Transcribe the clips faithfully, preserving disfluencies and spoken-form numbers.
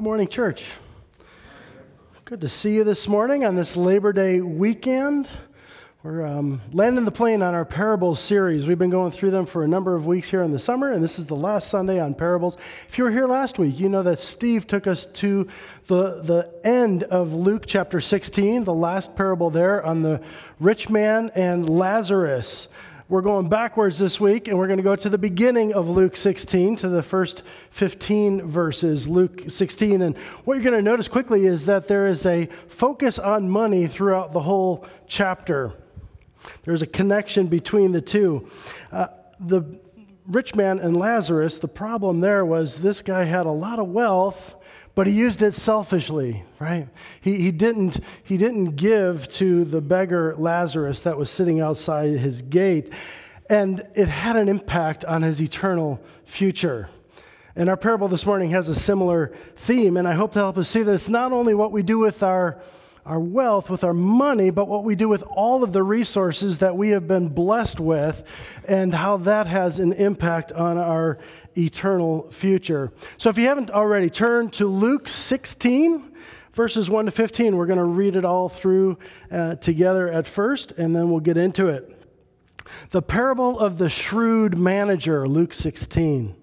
Good morning, church. Good to see you this morning on this Labor Day weekend. We're um, landing the plane on our Parables series. We've been going through them for a number of weeks here in the summer, and this is the last Sunday on Parables. If you were here last week, you know that Steve took us to the, the end of Luke chapter sixteen, the last parable there on the rich man and Lazarus. We're going backwards this week, and we're going to go to the beginning of Luke sixteen, to the first fifteen verses, Luke sixteen. And what you're going to notice quickly is that there is a focus on money throughout the whole chapter. There's a connection between the two. Uh, the rich man and Lazarus, the problem there was this guy had a lot of wealth, but he used it selfishly, right? He he didn't he didn't give to the beggar Lazarus that was sitting outside his gate, and it had an impact on his eternal future. And our parable this morning has a similar theme, and I hope to help us see that it's not only what we do with our our wealth, with our money, but what we do with all of the resources that we have been blessed with, and how that has an impact on our eternal future. So if you haven't already, turn to Luke sixteen, verses one to fifteen. We're going to read it all through uh, together at first, and then we'll get into it. The parable of the shrewd manager, Luke sixteen.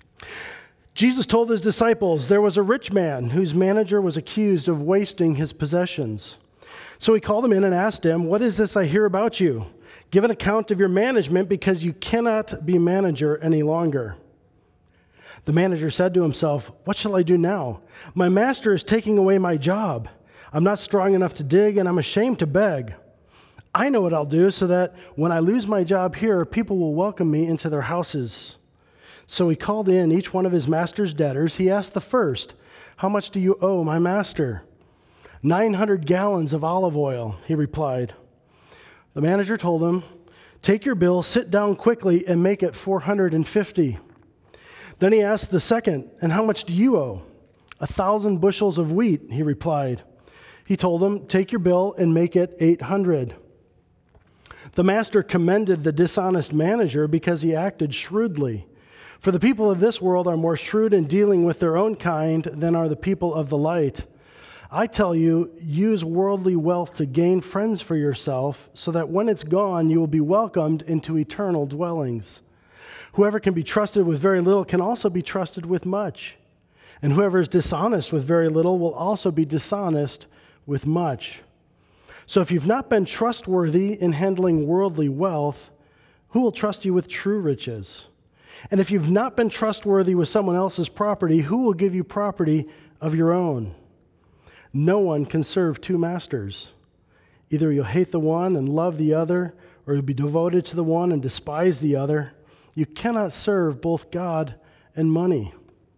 Jesus told his disciples, there was a rich man whose manager was accused of wasting his possessions. So he called him in and asked him, what is this I hear about you? Give an account of your management, because you cannot be manager any longer. The manager said to himself, what shall I do now? My master is taking away my job. I'm not strong enough to dig, and I'm ashamed to beg. I know what I'll do so that when I lose my job here, people will welcome me into their houses. So he called in each one of his master's debtors. He asked the first, how much do you owe my master? nine hundred gallons of olive oil, he replied. The manager told him, take your bill, sit down quickly, and make it four hundred fifty. Then he asked the second, and how much do you owe? A thousand bushels of wheat, he replied. He told him, take your bill and make it eight hundred. The master commended the dishonest manager because he acted shrewdly. For the people of this world are more shrewd in dealing with their own kind than are the people of the light. I tell you, use worldly wealth to gain friends for yourself, so that when it's gone, you will be welcomed into eternal dwellings. Whoever can be trusted with very little can also be trusted with much. And whoever is dishonest with very little will also be dishonest with much. So if you've not been trustworthy in handling worldly wealth, who will trust you with true riches? And if you've not been trustworthy with someone else's property, who will give you property of your own? No one can serve two masters. Either you'll hate the one and love the other, or you'll be devoted to the one and despise the other. You cannot serve both God and money.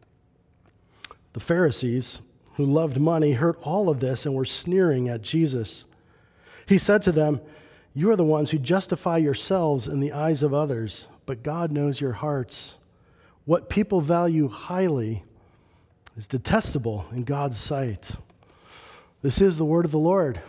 The Pharisees, who loved money, heard all of this and were sneering at Jesus. He said to them, you are the ones who justify yourselves in the eyes of others, but God knows your hearts. What people value highly is detestable in God's sight. This is the word of the Lord.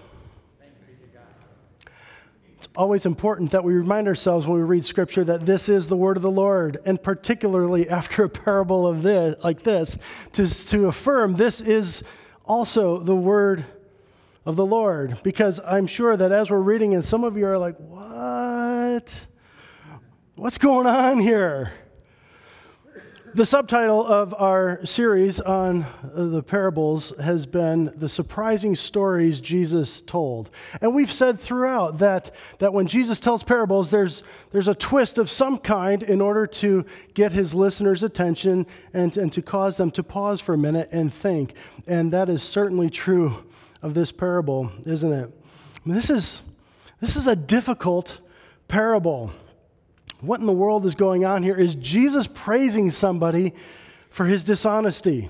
It's always important that we remind ourselves when we read Scripture that this is the word of the Lord, and particularly after a parable of this, like this, to, to affirm this is also the word of the Lord. Because I'm sure that as we're reading, and some of you are like, what? What's going on here? The subtitle of our series on the parables has been The Surprising Stories Jesus Told. And we've said throughout that, that when Jesus tells parables, there's, there's a twist of some kind in order to get his listeners' attention and, and to cause them to pause for a minute and think. And that is certainly true of this parable, isn't it? I mean, this is, this is a difficult parable. What in the world is going on here? Is Jesus praising somebody for his dishonesty?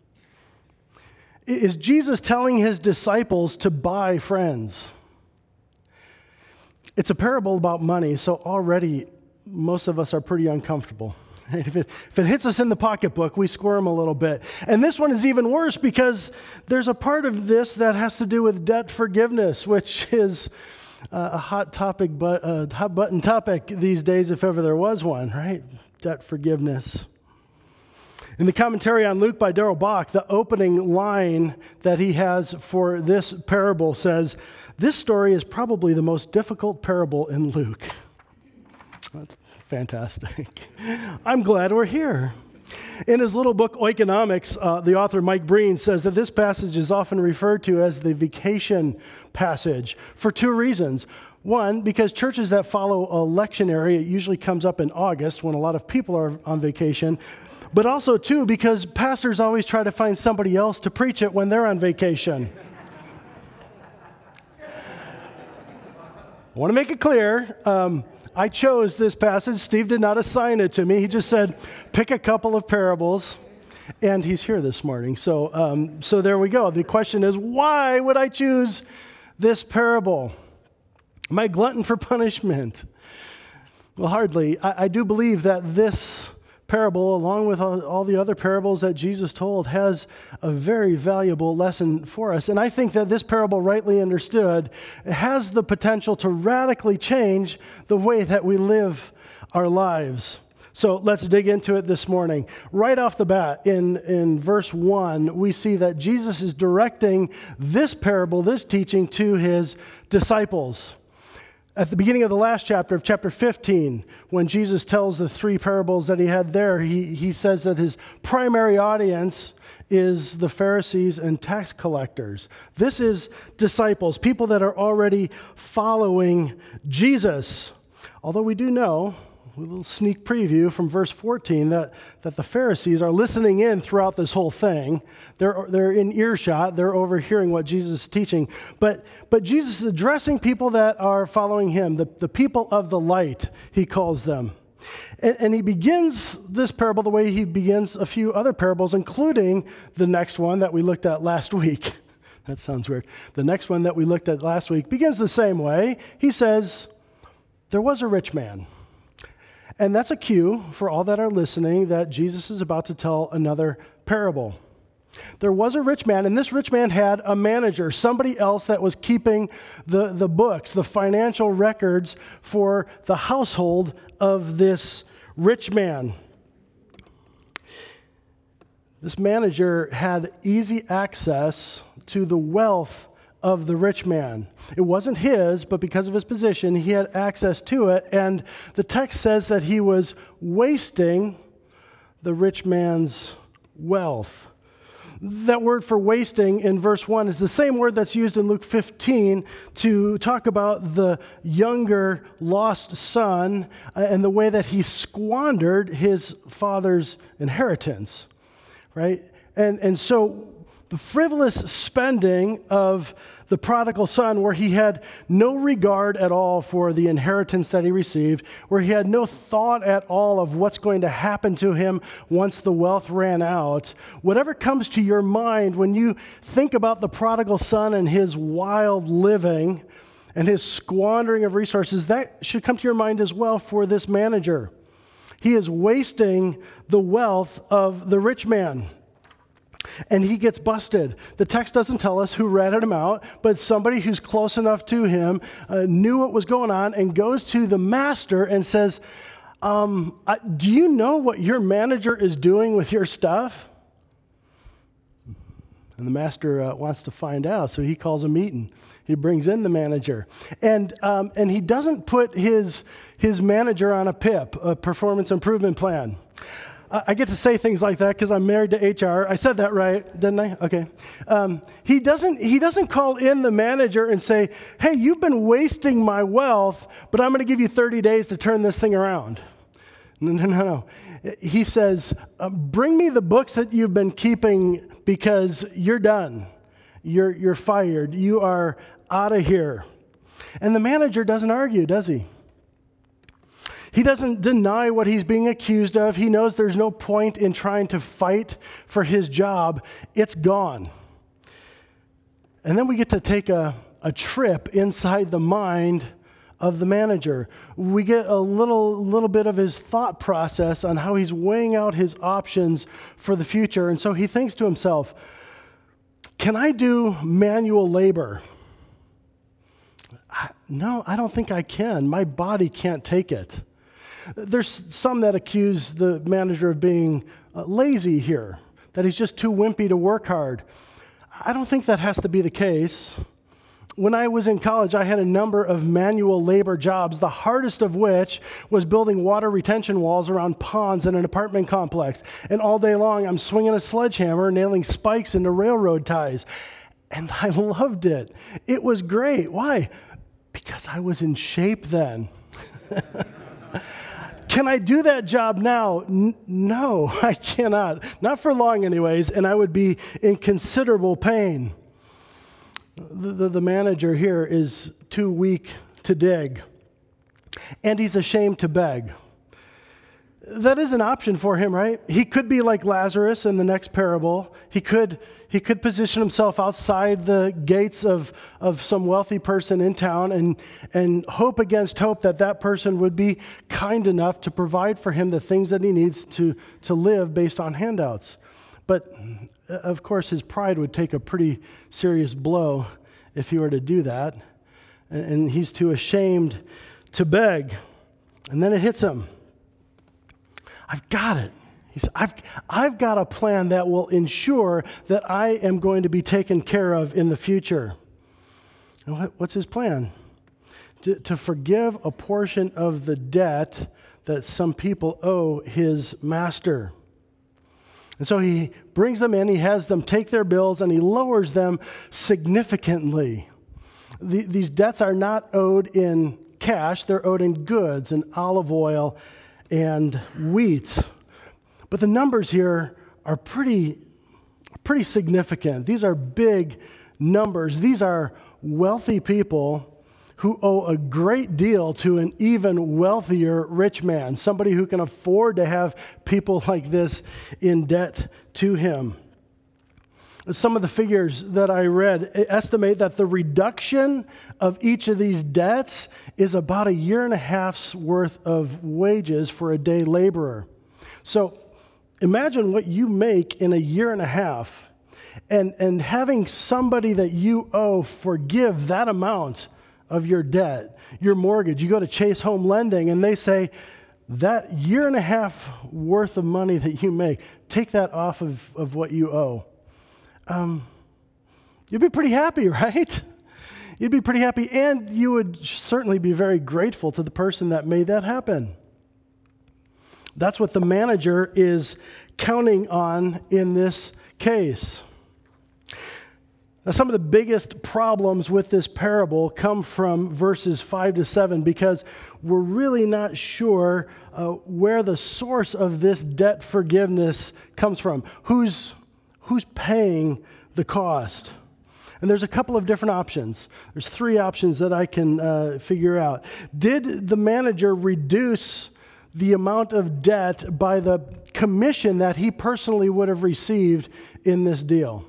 Is Jesus telling his disciples to buy friends? It's a parable about money, so already most of us are pretty uncomfortable. If it, if it hits us in the pocketbook, we squirm a little bit. And this one is even worse because there's a part of this that has to do with debt forgiveness, which is Uh, a hot topic, but a hot button topic these days, if ever there was one, right? Debt forgiveness. In the commentary on Luke by Darrell Bach, the opening line that he has for this parable says, "This story is probably the most difficult parable in Luke." That's fantastic. I'm glad we're here. In his little book, Oikonomics, uh, the author Mike Breen says that this passage is often referred to as the vacation passage for two reasons. One, because churches that follow a lectionary, it usually comes up in August when a lot of people are on vacation. But also, two, because pastors always try to find somebody else to preach it when they're on vacation. I want to make it clear, um, I chose this passage. Steve did not assign it to me. He just said, pick a couple of parables, and he's here this morning. So, um, so there we go. The question is, why would I choose this parable? Am I a glutton for punishment? Well, hardly. I, I do believe that this parable, along with all, all the other parables that Jesus told, has a very valuable lesson for us. And I think that this parable, rightly understood, has the potential to radically change the way that we live our lives. So let's dig into it this morning. Right off the bat, in, in verse one, we see that Jesus is directing this parable, this teaching, to his disciples. At the beginning of the last chapter of chapter fifteen, when Jesus tells the three parables that he had there, he, he says that his primary audience is the Pharisees and tax collectors. This is disciples, people that are already following Jesus. Although we do know, a little sneak preview from verse fourteen, that, that the Pharisees are listening in throughout this whole thing. They're, they're in earshot. They're overhearing what Jesus is teaching. But, but Jesus is addressing people that are following him, the, the people of the light, he calls them. And, and he begins this parable the way he begins a few other parables, including the next one that we looked at last week. That sounds weird. The next one that we looked at last week begins the same way. He says, there was a rich man. And that's a cue for all that are listening that Jesus is about to tell another parable. There was a rich man, and this rich man had a manager, somebody else that was keeping the, the books, the financial records for the household of this rich man. This manager had easy access to the wealth of the rich man. It wasn't his, but because of his position, he had access to it. And the text says that he was wasting the rich man's wealth. That word for wasting in verse one is the same word that's used in Luke fifteen to talk about the younger lost son and the way that he squandered his father's inheritance, right? And, and so the frivolous spending of the prodigal son, where he had no regard at all for the inheritance that he received, where he had no thought at all of what's going to happen to him once the wealth ran out. Whatever comes to your mind when you think about the prodigal son and his wild living and his squandering of resources, that should come to your mind as well for this manager. He is wasting the wealth of the rich man. And he gets busted. The text doesn't tell us who ratted him out, but somebody who's close enough to him uh, knew what was going on and goes to the master and says, um, I, do you know what your manager is doing with your stuff? And the master uh, wants to find out, so he calls a meeting. He brings in the manager. And um, and he doesn't put his, his manager on a P I P, a performance improvement plan. I get to say things like that because I'm married to H R. I said that right, didn't I? Okay. Um, he doesn't he doesn't call in the manager and say, hey, you've been wasting my wealth, but I'm going to give you thirty days to turn this thing around. No, no, no, no. He says, bring me the books that you've been keeping because you're done. You're, you're fired. You are out of here. And the manager doesn't argue, does he? He doesn't deny what he's being accused of. He knows there's no point in trying to fight for his job. It's gone. And then we get to take a, a trip inside the mind of the manager. We get a little, little bit of his thought process on how he's weighing out his options for the future. And so he thinks to himself, can I do manual labor? I, no, I don't think I can. My body can't take it. There's some that accuse the manager of being uh, lazy here, that he's just too wimpy to work hard. I don't think that has to be the case. When I was in college, I had a number of manual labor jobs, the hardest of which was building water retention walls around ponds in an apartment complex. And all day long, I'm swinging a sledgehammer, nailing spikes into railroad ties. And I loved it. It was great. Why? Because I was in shape then. Can I do that job now? N- no, I cannot. Not for long anyways, and I would be in considerable pain. The, the, the manager here is too weak to dig, and he's ashamed to beg. That is an option for him, right? He could be like Lazarus in the next parable. He could he could position himself outside the gates of, of some wealthy person in town and, and hope against hope that that person would be kind enough to provide for him the things that he needs to, to live based on handouts. But, of course, his pride would take a pretty serious blow if he were to do that. And he's too ashamed to beg. And then it hits him. I've got it. He said, I've, I've got a plan that will ensure that I am going to be taken care of in the future. And what, what's his plan? To, to forgive a portion of the debt that some people owe his master. And so he brings them in, he has them take their bills, and he lowers them significantly. The, these debts are not owed in cash, they're owed in goods and olive oil and wheat. But the numbers here are pretty, pretty significant. These are big numbers. These are wealthy people who owe a great deal to an even wealthier rich man, somebody who can afford to have people like this in debt to him. Some of the figures that I read estimate that the reduction of each of these debts is about a year and a half's worth of wages for a day laborer. So imagine what you make in a year and a half, and, and having somebody that you owe forgive that amount of your debt, your mortgage. You go to Chase Home Lending, and they say, that year and a half worth of money that you make, take that off of, of what you owe. Um, you'd be pretty happy, right? You'd be pretty happy, and you would certainly be very grateful to the person that made that happen. That's what the manager is counting on in this case. Now, some of the biggest problems with this parable come from verses five to seven because we're really not sure uh, where the source of this debt forgiveness comes from. Who's Who's paying the cost? And there's a couple of different options. There's three options that I can uh, figure out. Did the manager reduce the amount of debt by the commission that he personally would have received in this deal?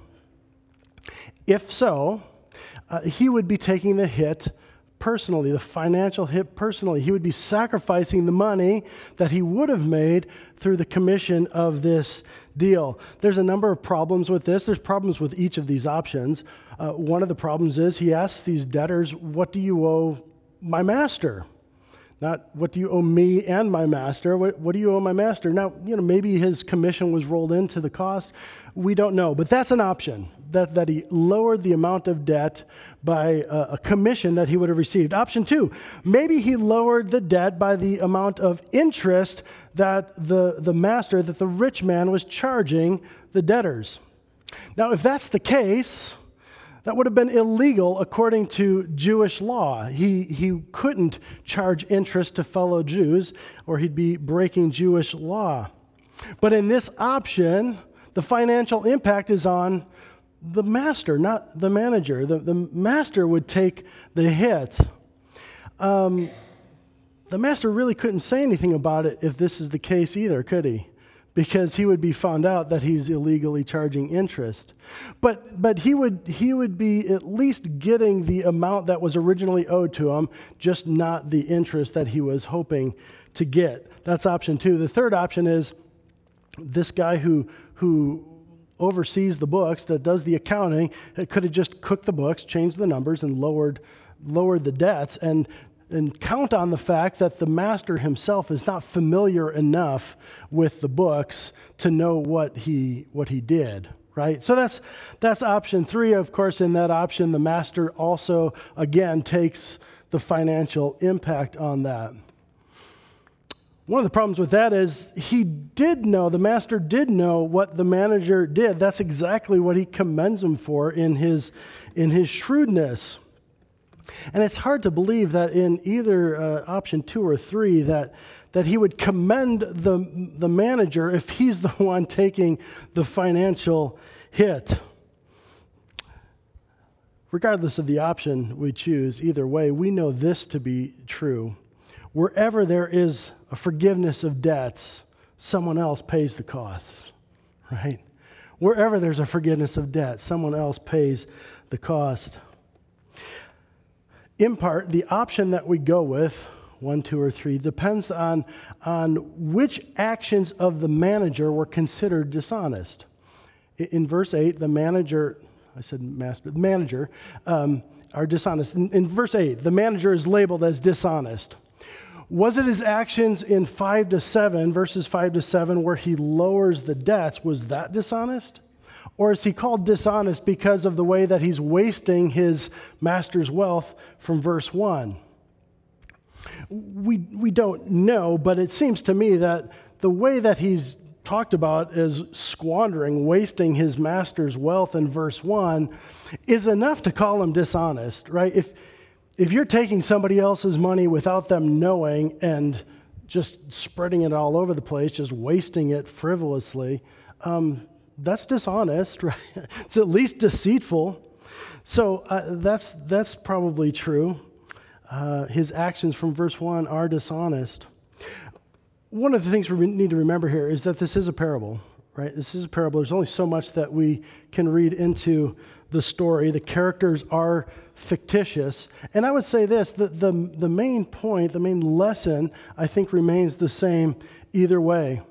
If so, uh, he would be taking the hit personally, the financial hit personally. He would be sacrificing the money that he would have made through the commission of this deal. There's a number of problems with this. There's problems with each of these options. Uh, one of the problems is he asks these debtors, what do you owe my master? Not what do you owe me and my master? What, what do you owe my master? Now, you know, maybe his commission was rolled into the cost. We don't know, but that's an option, that, that he lowered the amount of debt by a, a commission that he would have received. Option two, maybe he lowered the debt by the amount of interest that the, the master, that the rich man was charging the debtors. Now, if that's the case, that would have been illegal according to Jewish law. He, he couldn't charge interest to fellow Jews, or he'd be breaking Jewish law. But in this option, the financial impact is on the master, not the manager. The, the master would take the hit. Um, the master really couldn't say anything about it if this is the case either, could he? Because he would be found out that he's illegally charging interest. But but he would he would be at least getting the amount that was originally owed to him, just not the interest that he was hoping to get. That's option two. The third option is this guy who who oversees the books, that does the accounting, it could have just cooked the books, changed the numbers, and lowered lowered the debts. And and count on the fact that the master himself is not familiar enough with the books to know what he what he did, right? So that's that's option three. Of course, in that option, the master also, again, takes the financial impact on that. One of the problems with that is he did know, the master did know what the manager did. That's exactly what he commends him for in his, in his shrewdness. And it's hard to believe that in either uh, option two or three that, that he would commend the, the manager if he's the one taking the financial hit. Regardless of the option we choose, either way, we know this to be true. Wherever there is a forgiveness of debts, someone else pays the costs, right? Wherever there's a forgiveness of debt, someone else pays the cost. In part, the option that we go with, one, two, or three, depends on, on which actions of the manager were considered dishonest. In verse eight, the manager, I said master, the manager um, are dishonest. In, in verse eight, the manager is labeled as dishonest. Was it his actions in five to seven, verses five to seven, where he lowers the debts? Was that dishonest? Or is he called dishonest because of the way that he's wasting his master's wealth from verse one? We, we don't know, but it seems to me that the way that he's talked about as squandering, wasting his master's wealth in verse one is enough to call him dishonest, right? If, if you're taking somebody else's money without them knowing and just spreading it all over the place, just wasting it frivolously, um, that's dishonest, right? It's at least deceitful. So uh, that's that's probably true. Uh, his actions from verse one are dishonest. One of the things we need to remember here is that this is a parable, right? This is a parable. There's only so much that we can read into the story. The characters are fictitious. And I would say this, the, the, the main point, the main lesson, I think remains the same either way.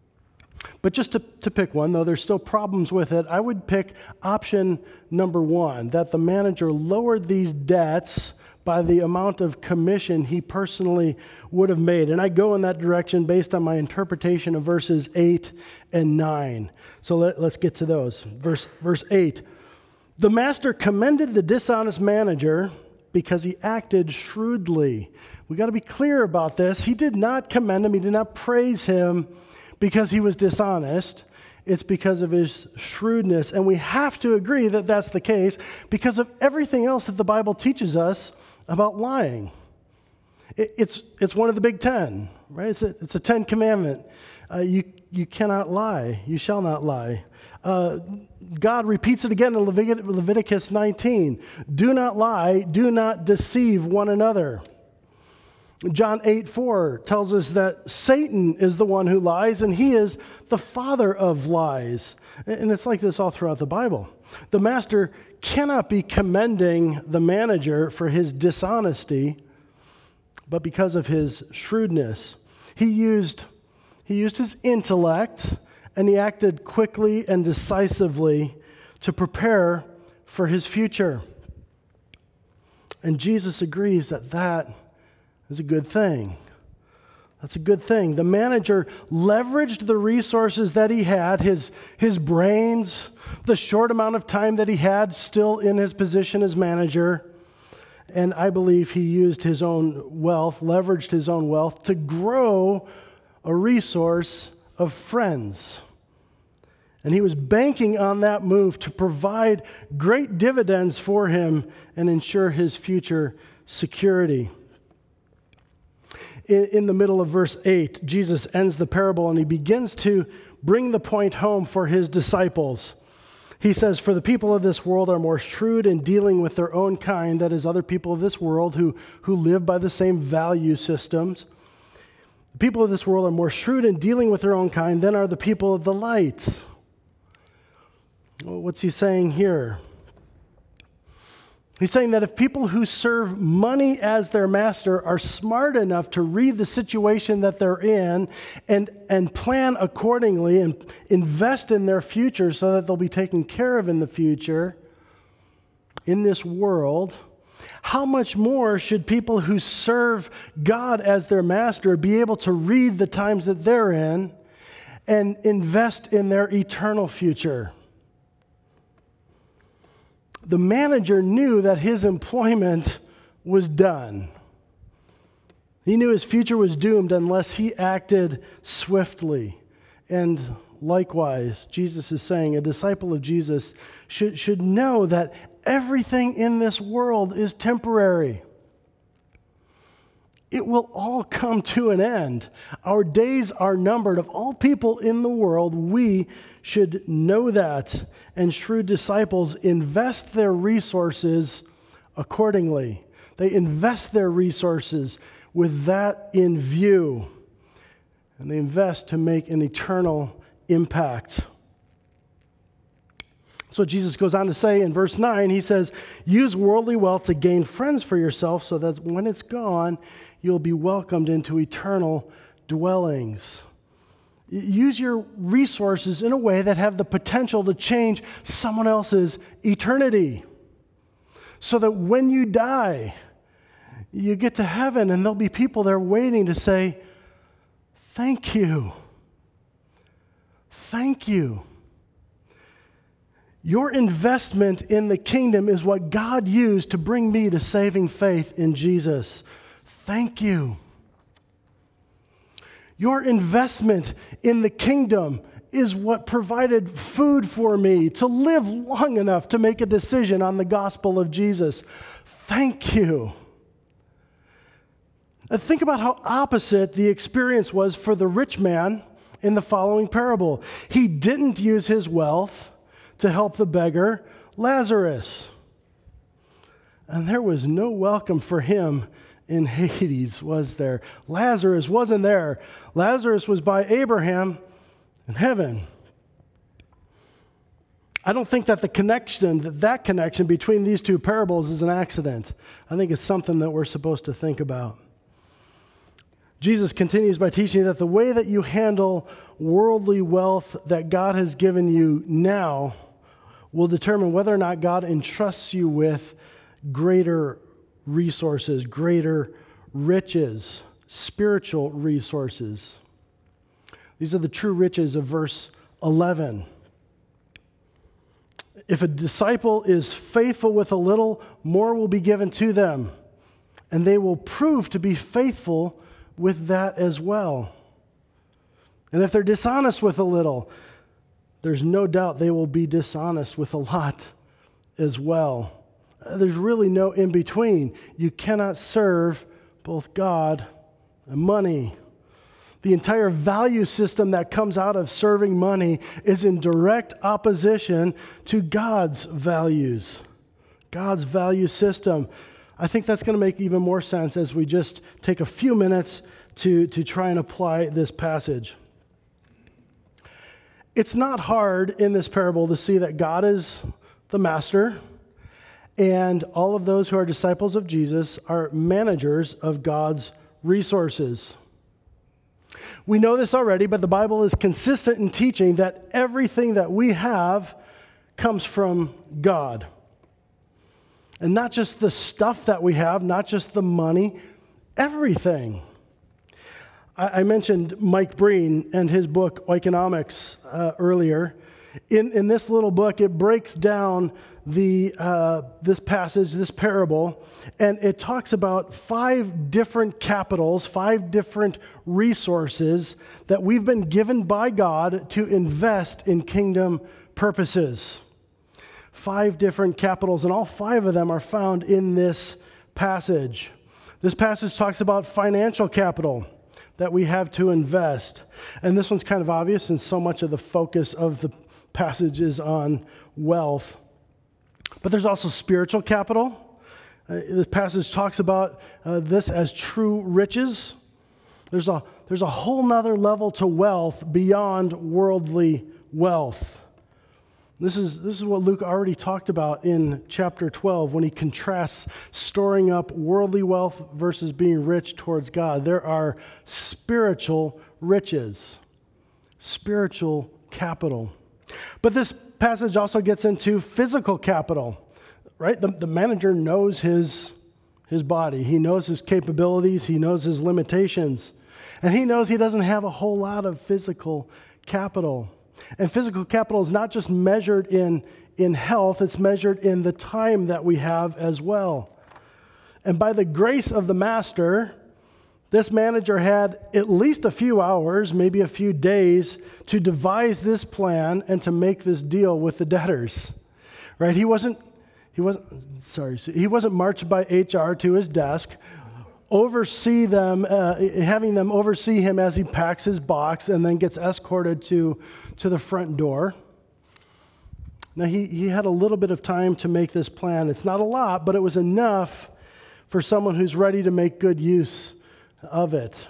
But just to, to pick one, though there's still problems with it, I would pick option number one, that the manager lowered these debts by the amount of commission he personally would have made. And I go in that direction based on my interpretation of verses eight and nine. So let, let's get to those. Verse, verse eight, the master commended the dishonest manager because he acted shrewdly. We got to be clear about this. He did not commend him. He did not praise him because he was dishonest. It's because of his shrewdness. And we have to agree that that's the case because of everything else that the Bible teaches us about lying. It, it's, it's one of the big ten, right? It's a, it's a ten commandment. Uh, you, you cannot lie. You shall not lie. Uh, God repeats it again in Levit- Leviticus nineteen. Do not lie. Do not deceive one another. John eight four tells us that Satan is the one who lies, and he is the father of lies. And it's like this all throughout the Bible. The master cannot be commending the manager for his dishonesty, but because of his shrewdness. He used, he used his intellect, and he acted quickly and decisively to prepare for his future. And Jesus agrees that that is a good thing. That's a good thing. The manager leveraged the resources that he had, his, his brains, the short amount of time that he had still in his position as manager, and I believe he used his own wealth, leveraged his own wealth to grow a resource of friends. And he was banking on that move to provide great dividends for him and ensure his future security. In the middle of verse eight, Jesus ends the parable and he begins to bring the point home for his disciples. He says, for the people of this world are more shrewd in dealing with their own kind, that is, other people of this world who, who live by the same value systems. The people of this world are more shrewd in dealing with their own kind than are the people of the light. Well, what's he saying here? He's saying that if people who serve money as their master are smart enough to read the situation that they're in and, and plan accordingly and invest in their future so that they'll be taken care of in the future, in this world, How much more should people who serve God as their master be able to read the times that they're in and invest in their eternal future? The manager knew that his employment was done. He knew his future was doomed unless he acted swiftly. And likewise, Jesus is saying a disciple of Jesus should, should know that everything in this world is temporary. It will all come to an end. Our days are numbered. Of all people in the world, we should know that. And shrewd disciples invest their resources accordingly. They invest their resources with that in view. And they invest to make an eternal impact. So Jesus goes on to say in verse nine, he says, use worldly wealth to gain friends for yourself so that when it's gone, you'll be welcomed into eternal dwellings. Use your resources in a way that have the potential to change someone else's eternity. So that when you die, you get to heaven and there'll be people there waiting to say, thank you. Thank you. Your investment in the kingdom is what God used to bring me to saving faith in Jesus. Thank you. Your investment in the kingdom is what provided food for me to live long enough to make a decision on the gospel of Jesus. Thank you. And think about how opposite the experience was for the rich man in the following parable. He didn't use his wealth to help the beggar, Lazarus. And there was no welcome for him in Hades, was there? Lazarus wasn't there. Lazarus was by Abraham in heaven. I don't think that the connection, that, that connection between these two parables is an accident. I think it's something that we're supposed to think about. Jesus continues by teaching that the way that you handle worldly wealth that God has given you now will determine whether or not God entrusts you with greater resources, greater riches, spiritual resources. These are the true riches of verse eleven. If a disciple is faithful with a little, more will be given to them, and they will prove to be faithful with that as well. And if they're dishonest with a little, there's no doubt they will be dishonest with a lot as well. There's really no in between. You cannot serve both God and money. The entire value system that comes out of serving money is in direct opposition to God's values, God's value system. I think that's going to make even more sense as we just take a few minutes to, to try and apply this passage. It's not hard in this parable to see that God is the master, and all of those who are disciples of Jesus are managers of God's resources. We know this already, but the Bible is consistent in teaching that everything that we have comes from God. And not just the stuff that we have, not just the money, everything. I, I mentioned Mike Breen and his book, Oikonomics, uh, earlier. In, in this little book, it breaks down the uh, this passage, this parable, and it talks about five different capitals, five different resources that we've been given by God to invest in kingdom purposes. Five different capitals, and all five of them are found in this passage. This passage talks about financial capital that we have to invest. And this one's kind of obvious, since so much of the focus of the passage is on wealth. But there's also spiritual capital. Uh, this passage talks about uh, this as true riches. There's a, there's a whole nother level to wealth beyond worldly wealth. This is, this is what Luke already talked about in chapter twelve when he contrasts storing up worldly wealth versus being rich towards God. There are spiritual riches, spiritual capital. But this passage also gets into physical capital. right? The, the manager knows his, his body. He knows his capabilities. He knows his limitations. And he knows he doesn't have a whole lot of physical capital. And physical capital is not just measured in, in health, it's measured in the time that we have as well. And by the grace of the master, this manager had at least a few hours, maybe a few days, to devise this plan and to make this deal with the debtors. Right? He wasn't, he wasn't, sorry, he wasn't marched by H R to his desk, oversee them, uh, having them oversee him as he packs his box and then gets escorted to, to the front door. Now, he, he had a little bit of time to make this plan. It's not a lot, but it was enough for someone who's ready to make good use of it.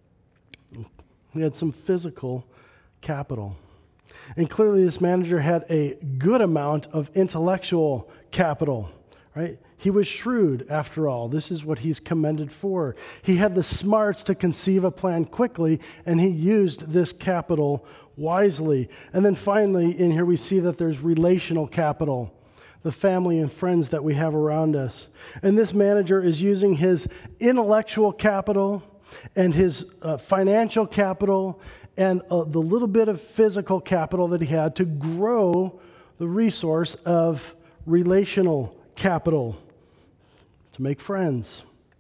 He had some physical capital. And clearly this manager had a good amount of intellectual capital, right? He was shrewd, after all. This is what he's commended for. He had the smarts to conceive a plan quickly, and he used this capital wisely. And then finally, in here we see that there's relational capital, the family and friends that we have around us. And this manager is using his intellectual capital and his uh, financial capital and uh, the little bit of physical capital that he had to grow the resource of relational capital, to make friends.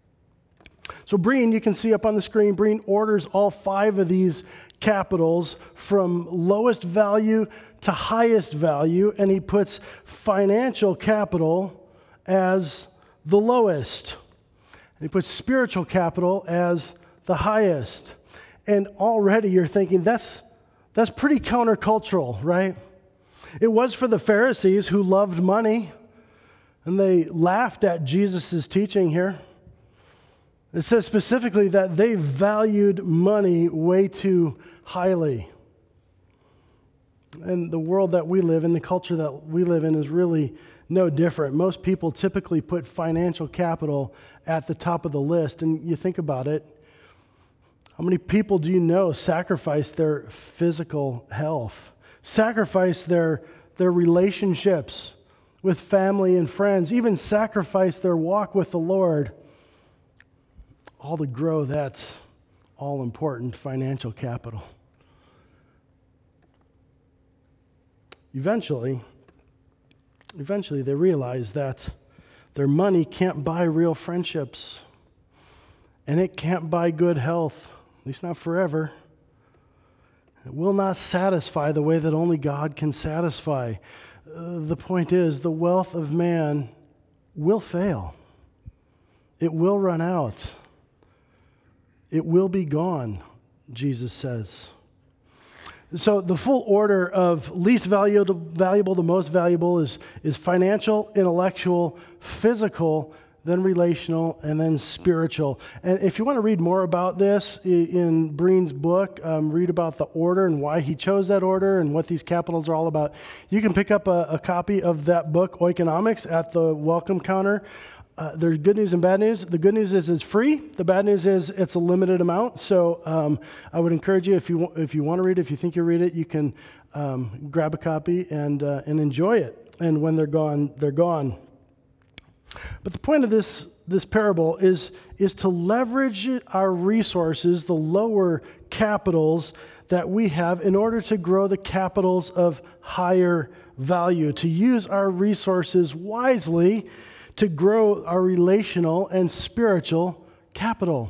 So Breen, you can see up on the screen, Breen orders all five of these capitals from lowest value to highest value, and he puts financial capital as the lowest. And he puts spiritual capital as the highest. And already you're thinking, that's, that's pretty countercultural, right? It was for the Pharisees who loved money, and they laughed at Jesus' teaching here. It says specifically that they valued money way too highly. And the world that we live in, the culture that we live in, is really no different. Most people typically put financial capital at the top of the list. And you think about it, how many people do you know sacrifice their physical health, sacrifice their, their relationships with family and friends, even sacrifice their walk with the Lord, all to grow that all-important financial capital? Eventually, eventually they realize that their money can't buy real friendships, and it can't buy good health, at least not forever. It will not satisfy the way that only God can satisfy. Uh, the point is, the wealth of man will fail. It will run out. It will be gone, Jesus says. So the full order of least valuable to, valuable to most valuable is, is financial, intellectual, physical, then relational, and then spiritual. And if you want to read more about this in Breen's book, um, read about the order and why he chose that order and what these capitals are all about, you can pick up a, a copy of that book, Oikonomics, at the welcome counter. Uh, there's good news and bad news. The good news is it's free. The bad news is it's a limited amount. So um, I would encourage you, if you if you want to read it, if you think you read it, you can um, grab a copy and uh, and enjoy it. And when they're gone, they're gone. But the point of this this parable is is to leverage our resources, the lower capitals that we have, in order to grow the capitals of higher value. To use our resources wisely to grow our relational and spiritual capital.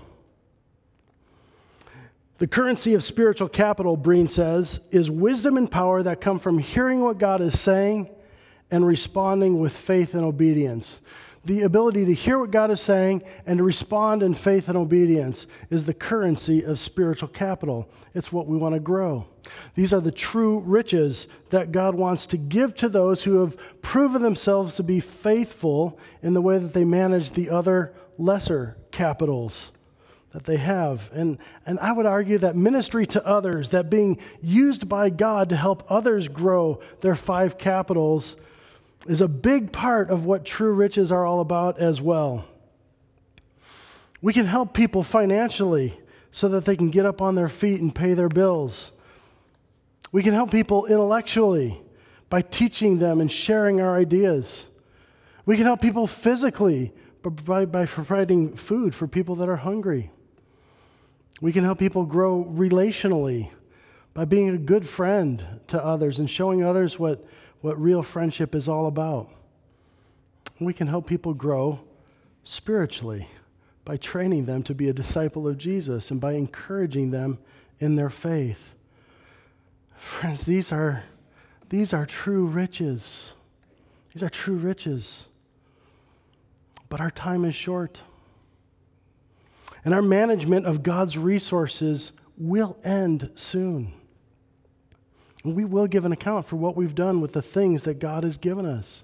The currency of spiritual capital, Breen says, is wisdom and power that come from hearing what God is saying and responding with faith and obedience. The ability to hear what God is saying and to respond in faith and obedience is the currency of spiritual capital. It's what we want to grow. These are the true riches that God wants to give to those who have proven themselves to be faithful in the way that they manage the other lesser capitals that they have. And, and I would argue that ministry to others, that being used by God to help others grow their five capitals, is a big part of what true riches are all about as well. We can help people financially so that they can get up on their feet and pay their bills. We can help people intellectually by teaching them and sharing our ideas. We can help people physically by, by providing food for people that are hungry. We can help people grow relationally by being a good friend to others and showing others what, what real friendship is all about. We can help people grow spiritually by training them to be a disciple of Jesus and by encouraging them in their faith. Friends, these are, these are true riches. These are true riches. But our time is short. And our management of God's resources will end soon. And we will give an account for what we've done with the things that God has given us.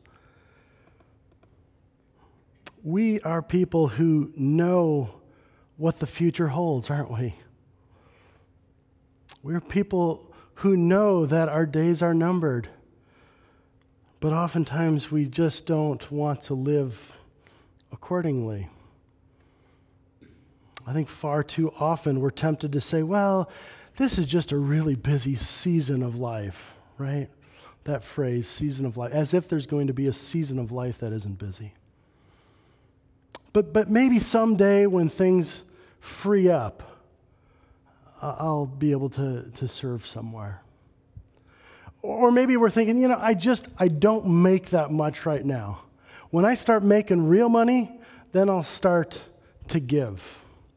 We are people who know what the future holds, aren't we? We're people who know that our days are numbered. But oftentimes we just don't want to live accordingly. I think far too often we're tempted to say, well, this is just a really busy season of life, right? That phrase, season of life, as if there's going to be a season of life that isn't busy. But but maybe someday when things free up, I'll be able to, to serve somewhere. Or maybe we're thinking, you know, I just, I don't make that much right now. When I start making real money, then I'll start to give.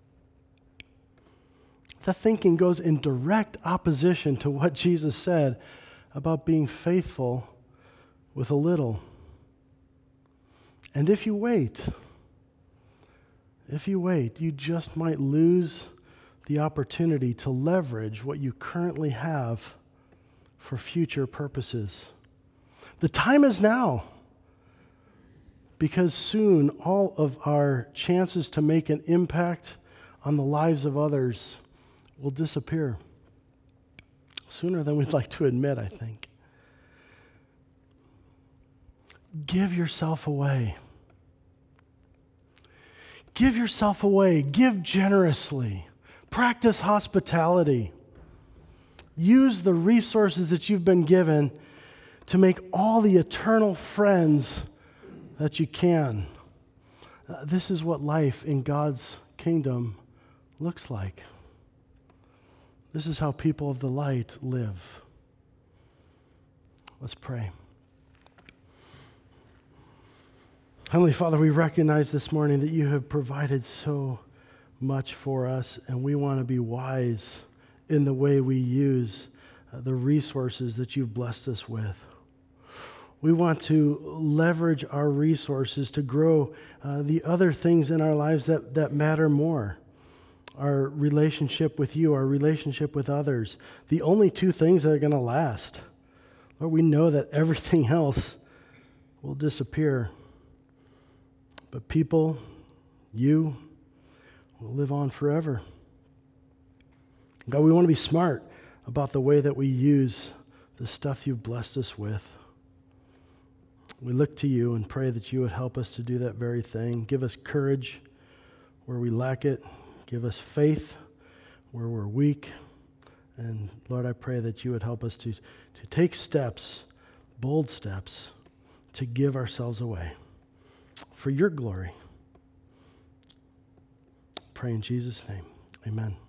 That thinking goes in direct opposition to what Jesus said about being faithful with a little. And if you wait, if you wait, you just might lose the opportunity to leverage what you currently have for future purposes. The time is now, because soon all of our chances to make an impact on the lives of others will disappear. Sooner than we'd like to admit, I think. Give yourself away. Give yourself away. Give generously. Practice hospitality. Use the resources that you've been given to make all the eternal friends that you can. Uh, this is what life in God's kingdom looks like. This is how people of the light live. Let's pray. Heavenly Father, we recognize this morning that you have provided so much for us, and we want to be wise in the way we use uh, the resources that you've blessed us with. We want to leverage our resources to grow uh, the other things in our lives that, that matter more. Our relationship with you, our relationship with others, the only two things that are going to last. Lord, we know that everything else will disappear. But people, you, will live on forever. God, we want to be smart about the way that we use the stuff you've blessed us with. We look to you and pray that you would help us to do that very thing. Give us courage where we lack it. Give us faith where we're weak. And Lord, I pray that you would help us to, to take steps, bold steps, to give ourselves away for your glory. Pray in Jesus' name. Amen.